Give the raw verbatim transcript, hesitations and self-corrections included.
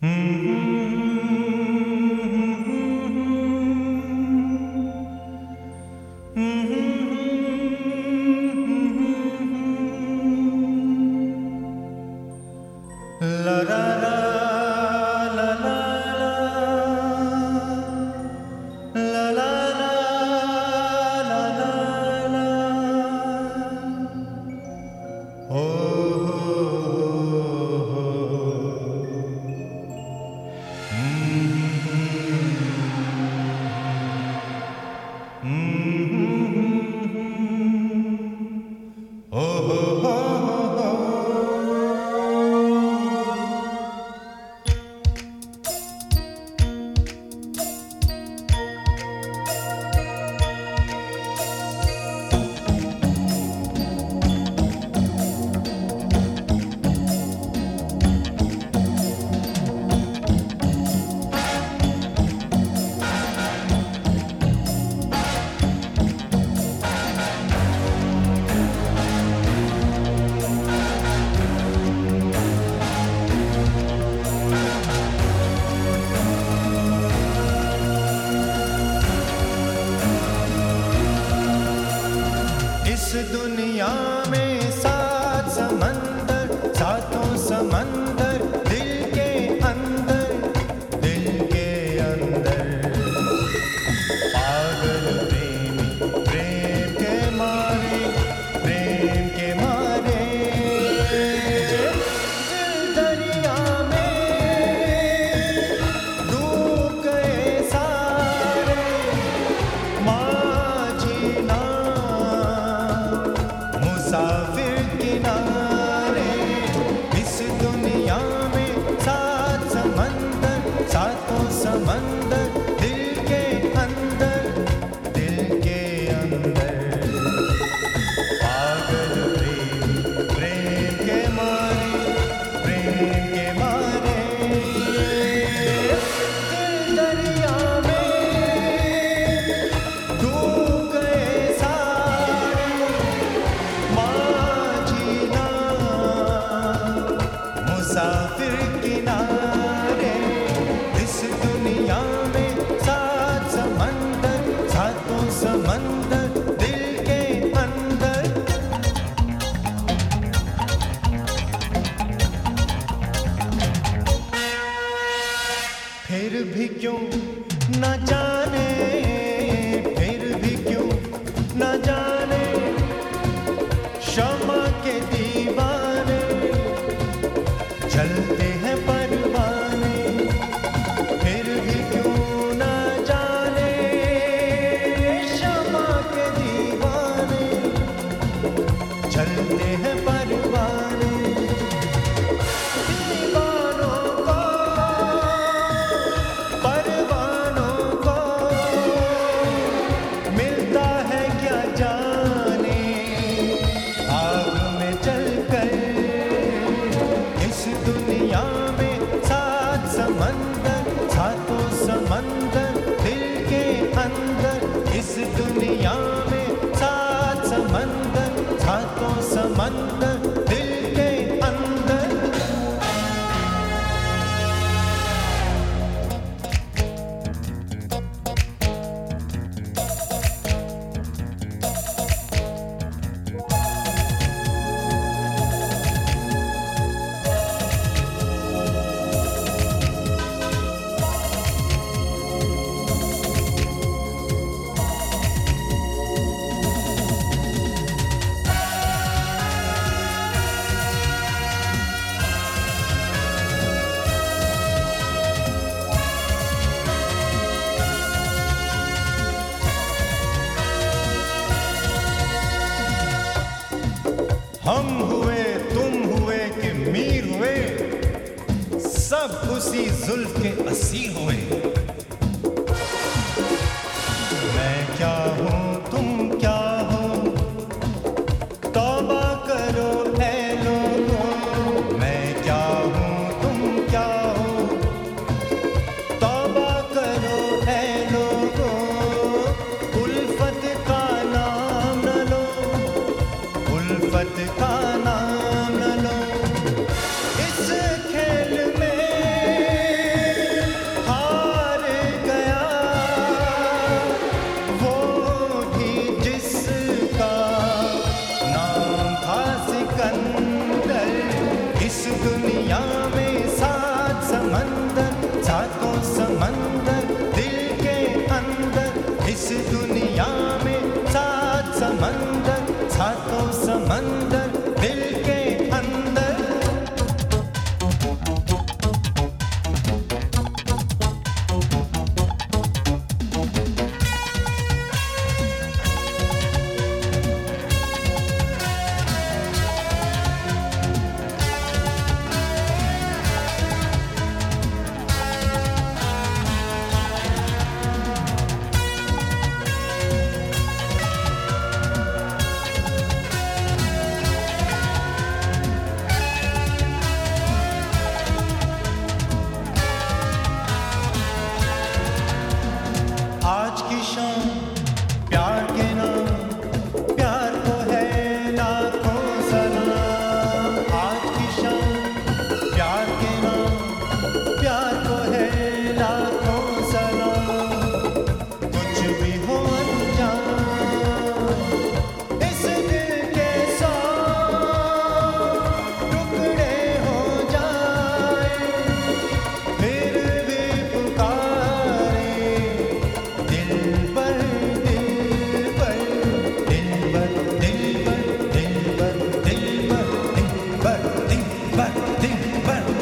दुनिया में सात समंदर, सातों समंदर दिल के अंदर, दिल के अंदर पागल प्रेमी प्रेम के मारे, प्रेम के मारे दिल दरिया में डूब गए सारे, माझी ना मुसाफिर किनारे। इस दुनिया में सात समंदर, सातों समंदर दिल के अंदर, दिल के अंदर पागल प्रेमी प्रेम के मारे, प्रेम के मारे दिल दरिया में डूब गए सारे, मुसाफिर किनारे। इस दुनिया में सात समंदर, सातों समंदर दिल के अंदर। फिर भी क्यों न जाने, फिर भी क्यों न जाने शमा के दीवाने चलते हैं परवाने। फिर भी क्यों न जाने शमा के दीवाने चलते हैं परवाने। दीवानों को, परवानों को मिलता है क्या जाने आग में जलकर। इस दुनिया में सात समंदर, सातों समंदर दिल के अंदर। इस दुनिया में सात समंदर, सातों समंदर दिल के अंदर। हम हुए, तुम हुए कि मीर हुए, सब उसी जुल्फ के असीर हुए। मैं क्या हूँ, तुम क्या हो, तौबा करो ऐ लोगों। मैं क्या हूँ, तुम क्या हो, तौबा करो ऐ लोगों। उल्फत का नाम न लो, उल्फत का नाम न लो। इस खेल में दुनिया में सात समंदर, सातों समंदर दिल के अंदर। इस दुनिया में सात समंदर, सातों समंदर दिल के अंदर। आज की शाम प्यार के नाम, प्यार को है लाखों सलाम। आज की शाम प्यार के नाम, प्यार को है लाखों सलाम। कुछ भी हो अनजान इस दिल के सौ टुकड़े हो जाए, फिर भी पुकारे दिलबर, दिलबर, दिलबर, दिलबर, दिलबर, दिलबर, दिलबर, दिलबर, दिलबर।